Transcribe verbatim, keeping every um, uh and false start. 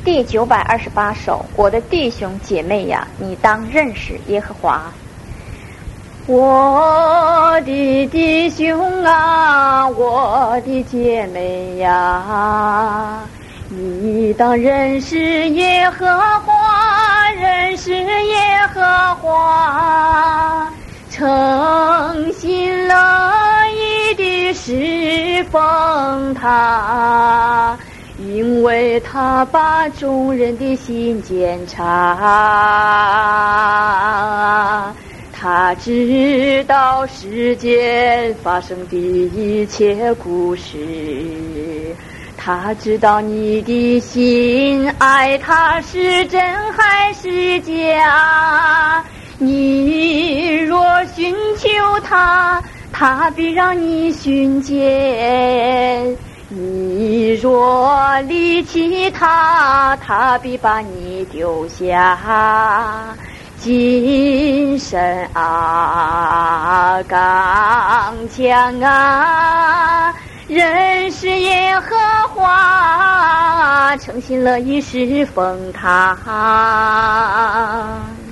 第九百二十八首，我的弟兄姐妹呀，你当认识耶和华。 我的弟兄啊，我的姐妹呀，你当认识耶和华，认识耶和华，诚心乐意地侍奉他，因为他把众人的心检查，他知道世间发生的一切故事，他知道你的心爱他是真还是假，你若寻求他，他必让你寻见，你若离弃他，他必把你丢下。精神啊，刚强啊，认识耶和华，诚心乐意侍奉他。